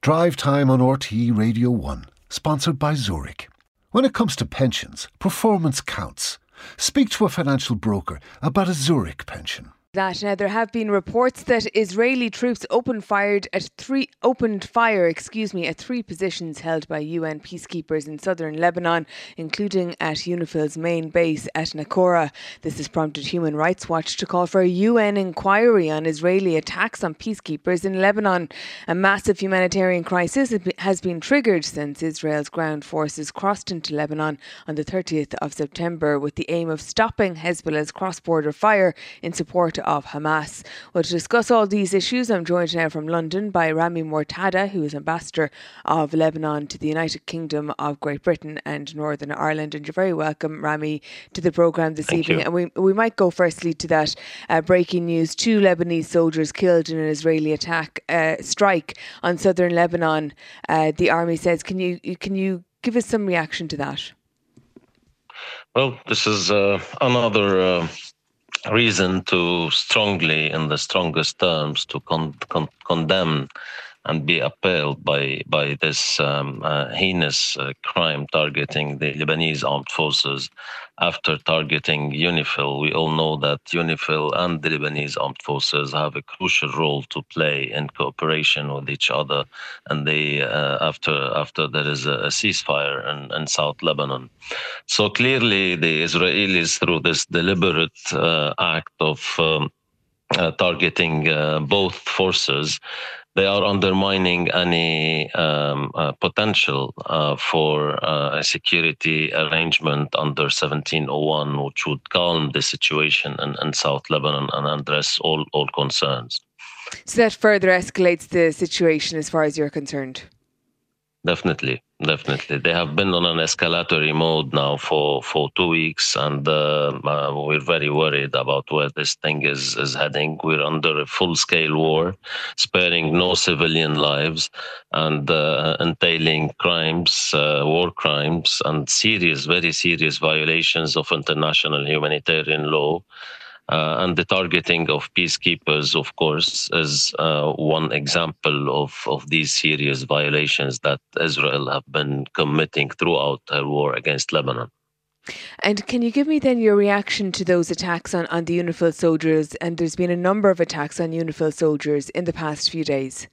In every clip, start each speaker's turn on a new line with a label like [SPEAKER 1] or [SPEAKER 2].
[SPEAKER 1] Drive Time on RTE Radio 1, sponsored by Zurich. When it comes to pensions, performance counts. Speak to a financial broker about a Zurich pension.
[SPEAKER 2] Now, there have been reports that Israeli troops opened fire at three positions held by UN peacekeepers in southern Lebanon, including at UNIFIL's main base at Nakora. This has prompted Human Rights Watch to call for a UN inquiry on Israeli attacks on peacekeepers in Lebanon. A massive humanitarian crisis has been triggered since Israel's ground forces crossed into Lebanon on the 30th of September with the aim of stopping Hezbollah's cross-border fire in support of Hamas. Well, to discuss all these issues, I'm joined now from London by Rami Mortada, who is Ambassador of Lebanon to the United Kingdom of Great Britain and Northern Ireland. And you're very welcome, Rami, to the programme this evening.
[SPEAKER 3] You.
[SPEAKER 2] And we might go firstly to that breaking news. 2 Lebanese soldiers killed in an Israeli strike on southern Lebanon, the army says. Can you give us some reaction to that?
[SPEAKER 3] Well, this is another reason to strongly, in the strongest terms, to condemn and be appalled by this heinous crime targeting the Lebanese armed forces after targeting UNIFIL. We all know that UNIFIL and the Lebanese armed forces have a crucial role to play in cooperation with each other, and they after there is a ceasefire in South Lebanon. So clearly the Israelis, through this deliberate act of targeting both forces, they are undermining any potential for a security arrangement under 1701, which would calm the situation in South Lebanon and address all concerns.
[SPEAKER 2] So that further escalates the situation as far as you're concerned?
[SPEAKER 3] Definitely. They have been on an escalatory mode now for 2 weeks, and we're very worried about where this thing is heading. We're under a full-scale war, sparing no civilian lives, and entailing crimes, war crimes, and very serious violations of international humanitarian law. And the targeting of peacekeepers, of course, is one example of these serious violations that Israel have been committing throughout her war against Lebanon.
[SPEAKER 2] And can you give me then your reaction to those attacks on the UNIFIL soldiers? And there's been a number of attacks on UNIFIL soldiers in the past few days.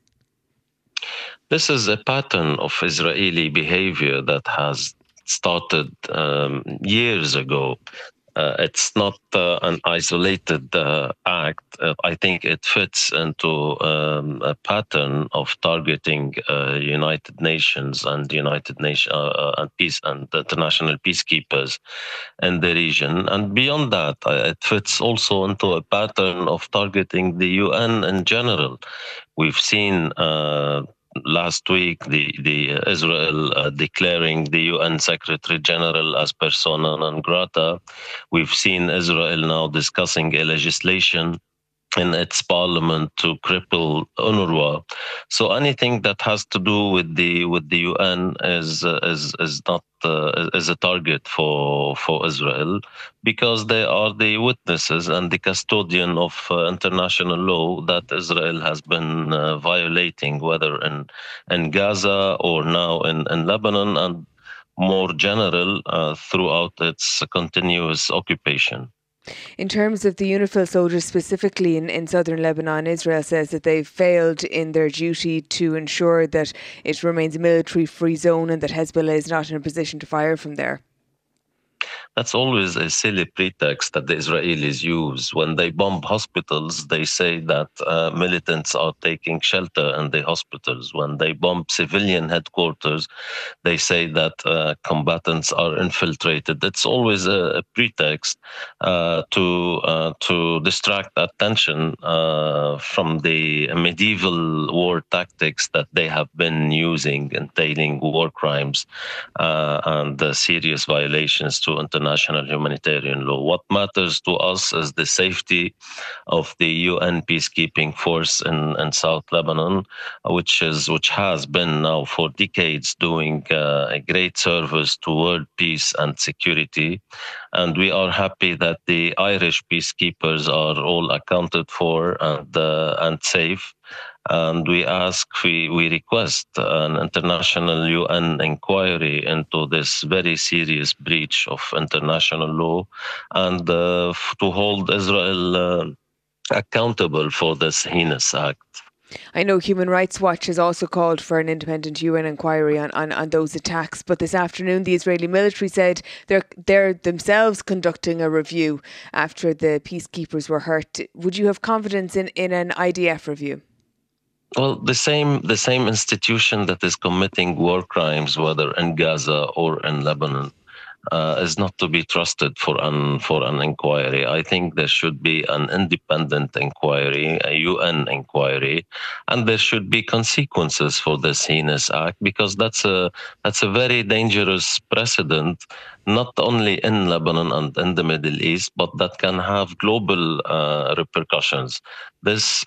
[SPEAKER 3] This is a pattern of Israeli behavior that has started years ago. It's not an isolated act. I think it fits into a pattern of targeting United Nations and and peace and international peacekeepers in the region. And beyond that, it fits also into a pattern of targeting the UN in general. We've seen last week, the Israel declaring the UN Secretary General as persona non grata. We've seen Israel now discussing a legislation in its parliament to cripple UNRWA. So anything that has to do with the UN is not is a target for Israel, because they are the witnesses and the custodian of international law that Israel has been violating, whether in Gaza or now in Lebanon, and more general throughout its continuous occupation.
[SPEAKER 2] In terms of the UNIFIL soldiers specifically in southern Lebanon, Israel says that they've failed in their duty to ensure that it remains a military-free zone and that Hezbollah is not in a position to fire from there.
[SPEAKER 3] That's always a silly pretext that the Israelis use. When they bomb hospitals, they say that militants are taking shelter in the hospitals. When they bomb civilian headquarters, they say that combatants are infiltrated. It's always a pretext to distract attention from the medieval war tactics that they have been using, entailing war crimes and serious violations to international humanitarian law. What matters to us is the safety of the UN peacekeeping force in South Lebanon, which has been now for decades doing a great service to world peace and security. And we are happy that the Irish peacekeepers are all accounted for and safe. and we request an international UN inquiry into this very serious breach of international law, and to hold Israel accountable for this heinous act.
[SPEAKER 2] I know Human Rights Watch has also called for an independent UN inquiry on those attacks, but this afternoon the Israeli military said they're themselves conducting a review after the peacekeepers were hurt. Would you have confidence in an IDF review?
[SPEAKER 3] Well, the same institution that is committing war crimes, whether in Gaza or in Lebanon, is not to be trusted for an inquiry. I think there should be an independent inquiry, a UN inquiry, and there should be consequences for this heinous act, because that's a very dangerous precedent, not only in Lebanon and in the Middle East, but that can have global repercussions. This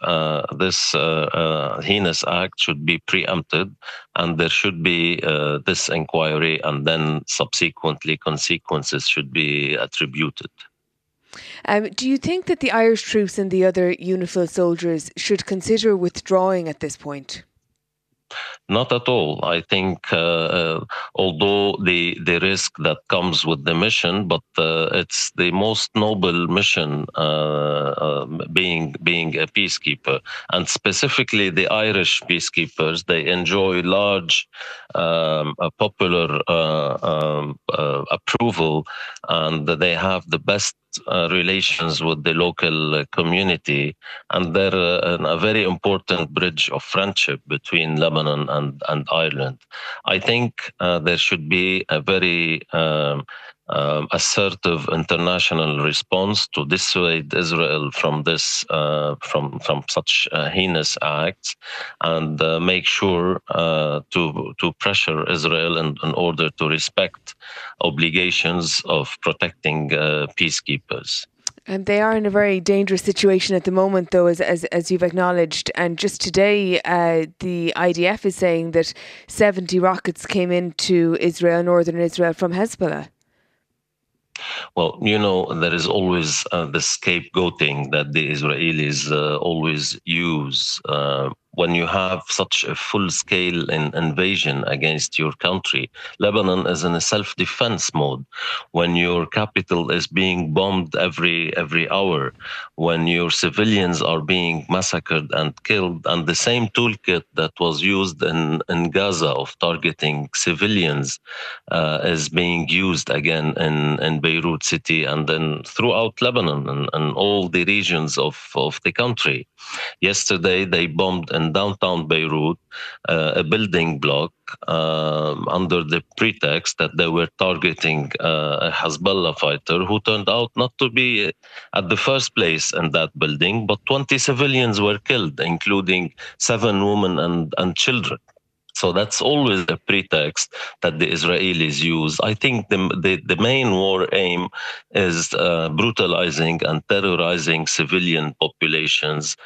[SPEAKER 3] heinous act should be preempted, and there should be this inquiry, and then subsequently consequences should be attributed.
[SPEAKER 2] Do you think that the Irish troops and the other UNIFIL soldiers should consider withdrawing at this point?
[SPEAKER 3] Not at all. I think, although the risk that comes with the mission, but it's the most noble mission, being a peacekeeper, and specifically the Irish peacekeepers. They enjoy large popular approval, and they have the best relations with the local community, and they're a very important bridge of friendship between Lebanon and Ireland. I think there should be a very assertive international response to dissuade Israel from this from such heinous acts, and make sure to pressure Israel in order to respect obligations of protecting peacekeepers.
[SPEAKER 2] And they are in a very dangerous situation at the moment, though, as you've acknowledged. And just today, the IDF is saying that 70 rockets came into Israel, northern Israel, from Hezbollah.
[SPEAKER 3] Well, there is always the scapegoating that the Israelis always use. When you have such a full-scale invasion against your country, Lebanon is in a self-defense mode. When your capital is being bombed every hour, when your civilians are being massacred and killed, and the same toolkit that was used in Gaza of targeting civilians is being used again in Beirut city, and then throughout Lebanon and all the regions of the country. Yesterday, they bombed in downtown Beirut a building block under the pretext that they were targeting a Hezbollah fighter who turned out not to be at the first place in that building, but 20 civilians were killed, including 7 women and children. So that's always the pretext that the Israelis use. I think the main war aim is brutalizing and terrorizing civilian populations,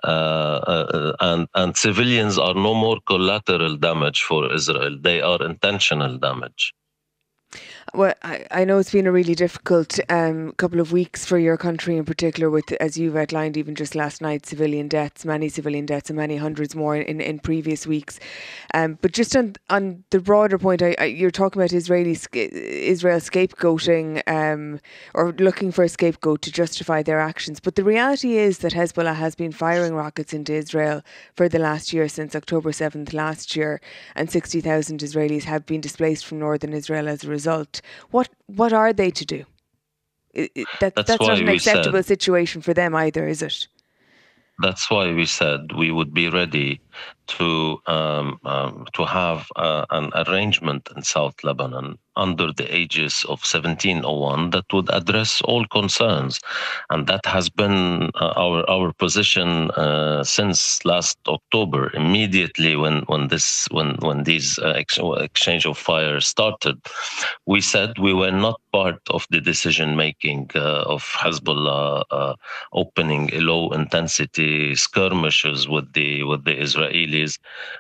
[SPEAKER 3] and civilians are no more collateral damage for Israel. They are intentional damage.
[SPEAKER 2] Well, I know it's been a really difficult couple of weeks for your country in particular, with, as you've outlined, even just last night, many civilian deaths, and many hundreds more in previous weeks. But just on the broader point, you're talking about Israel scapegoating, or looking for a scapegoat to justify their actions. But the reality is that Hezbollah has been firing rockets into Israel for the last year, since October 7th last year, and 60,000 Israelis have been displaced from northern Israel as a result. What are they to do? That's not an acceptable situation for them either, is it?
[SPEAKER 3] That's why we said we would be ready to have an arrangement in South Lebanon under the aegis of 1701 that would address all concerns, and that has been our position since last October. Immediately when these exchange of fire started, we said we were not part of the decision making of Hezbollah opening low intensity skirmishes with the Israelis.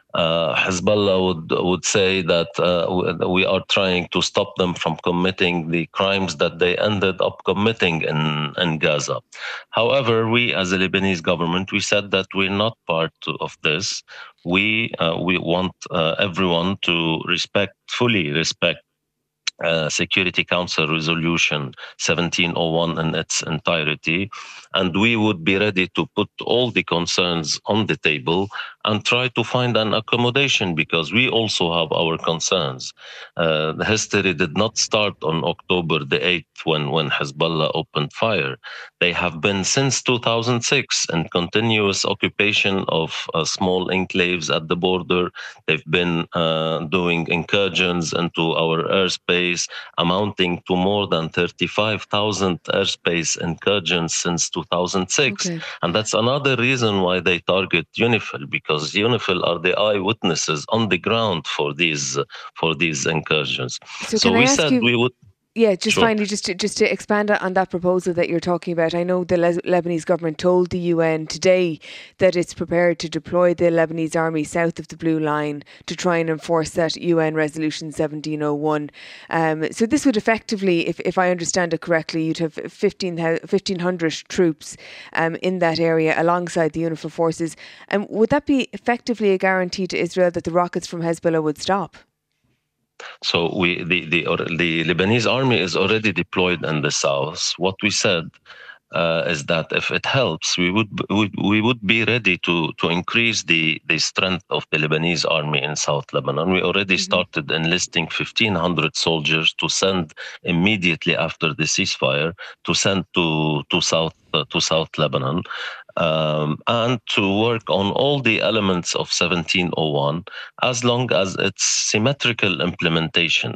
[SPEAKER 3] Hezbollah would say that we are trying to stop them from committing the crimes that they ended up committing in Gaza. However, we as the Lebanese government, we said that we're not part of this. We want everyone to fully respect Security Council Resolution 1701 in its entirety. And we would be ready to put all the concerns on the table and try to find an accommodation because we also have our concerns. The history did not start on October the 8th when Hezbollah opened fire. They have been since 2006 in continuous occupation of small enclaves at the border. They've been doing incursions into our airspace amounting to more than 35,000 airspace incursions since 2006.
[SPEAKER 2] Okay.
[SPEAKER 3] And that's another reason why they target UNIFIL, because UNIFIL are the eyewitnesses on the ground for these incursions.
[SPEAKER 2] So
[SPEAKER 3] So
[SPEAKER 2] can I
[SPEAKER 3] we
[SPEAKER 2] ask
[SPEAKER 3] said
[SPEAKER 2] you?
[SPEAKER 3] we would.
[SPEAKER 2] Yeah, just
[SPEAKER 3] Sure.
[SPEAKER 2] finally, just to expand on that proposal that you're talking about. I know the Lebanese government told the UN today that it's prepared to deploy the Lebanese army south of the Blue Line to try and enforce that UN Resolution 1701. So this would effectively, if I understand it correctly, you'd have 1,500 troops in that area alongside the UNIFIL forces. Would that be effectively a guarantee to Israel that the rockets from Hezbollah would stop?
[SPEAKER 3] So the Lebanese army is already deployed in the south. What we said is that if it helps, we would be ready to increase the strength of the Lebanese army in South Lebanon. We already started enlisting 1,500 soldiers to send immediately after the ceasefire to send to South Lebanon. And to work on all the elements of 1701 as long as it's symmetrical implementation.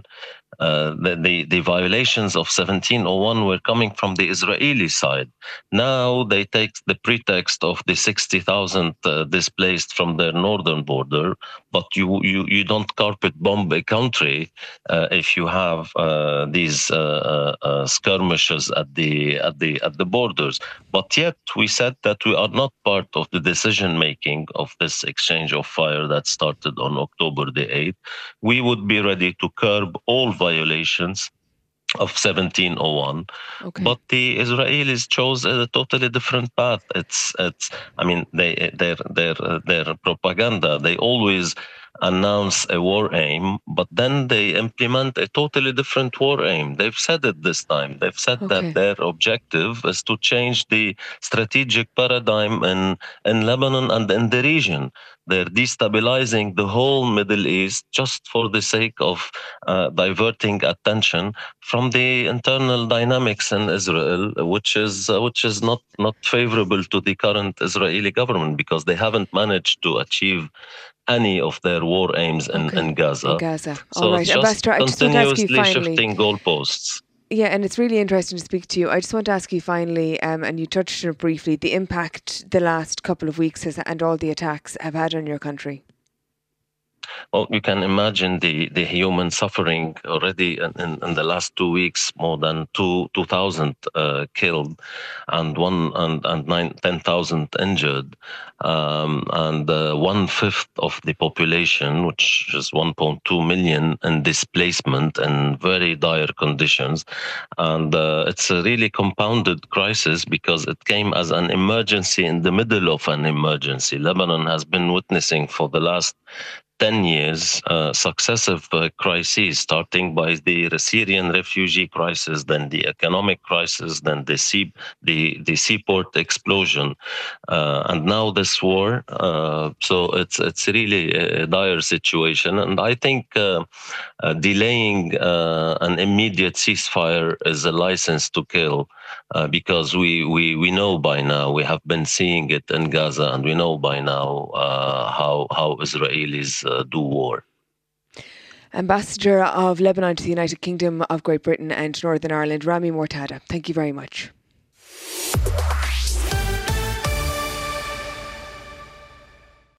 [SPEAKER 3] The violations of 1701 were coming from the Israeli side. Now they take the pretext of the 60,000 displaced from their northern border, but you don't carpet bomb a country if you have these skirmishes at the borders. But yet we said that we are not part of the decision making of this exchange of fire that started on October the 8th. We would be ready to curb all violations of 1701.
[SPEAKER 2] Okay.
[SPEAKER 3] But the Israelis chose a totally different path. I mean, their propaganda, they always announce a war aim, but then they implement a totally different war aim. They've said it this time. They've said that
[SPEAKER 2] Okay.
[SPEAKER 3] their objective is to change the strategic paradigm in Lebanon and in the region. They're destabilizing the whole Middle East just for the sake of diverting attention from the internal dynamics in Israel, which is not favorable to the current Israeli government because they haven't managed to achieve any of their war aims
[SPEAKER 2] Okay.
[SPEAKER 3] in Gaza.
[SPEAKER 2] In Gaza. All
[SPEAKER 3] So
[SPEAKER 2] right.
[SPEAKER 3] it's just
[SPEAKER 2] Ambassador, I just want to ask you
[SPEAKER 3] continuously
[SPEAKER 2] finally.
[SPEAKER 3] shifting goalposts.
[SPEAKER 2] Yeah, and it's really interesting to speak to you. I just want to ask you finally, and you touched on it briefly, the impact the last couple of weeks and all the attacks have had on your country.
[SPEAKER 3] Well, you can imagine the human suffering already in the last 2 weeks, more than 2,000 killed and 10,000 injured, and 1/5 of the population, which is 1.2 million, in displacement in very dire conditions. And it's a really compounded crisis because it came as an emergency in the middle of an emergency. Lebanon has been witnessing for the last 10 years, successive crises, starting by the Syrian refugee crisis, then the economic crisis, then the seaport explosion, and now this war. So it's really a dire situation, and I think delaying an immediate ceasefire is a license to kill. Because we know by now, we have been seeing it in Gaza, and we know by now how Israelis do war.
[SPEAKER 2] Ambassador of Lebanon to the United Kingdom of Great Britain and Northern Ireland, Rami Mortada, thank you very much.